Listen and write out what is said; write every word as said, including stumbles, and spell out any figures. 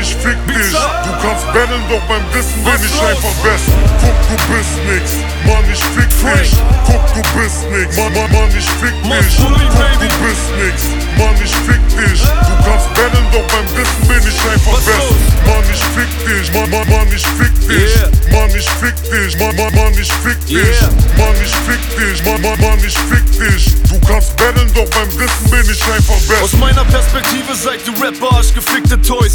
ich fick dich. Du kannst battlen, doch beim Wissen bin ich einfach best. Guck, du bist nix, Mann, ich fick dich. Guck, du bist nix, Mann, Mann, Mann, ich fick dich. Guck, du bist nix, Mann, ich fick dich. Du kannst battlen, doch beim Wissen bin ich einfach best. Mann, ich fick dich, Mann, Mann, Mann, ich fick dich. Mann, ich fick dich, Mann, Mann, Mann, ich fick dich. Mann, ich fick dich, Mann, Mann, Mann, ich fick dich. Du kannst battlen, doch beim Wissen bin ich einfach best. Aus meiner Perspektive seid ihr Rapper, ich gefickte Toys.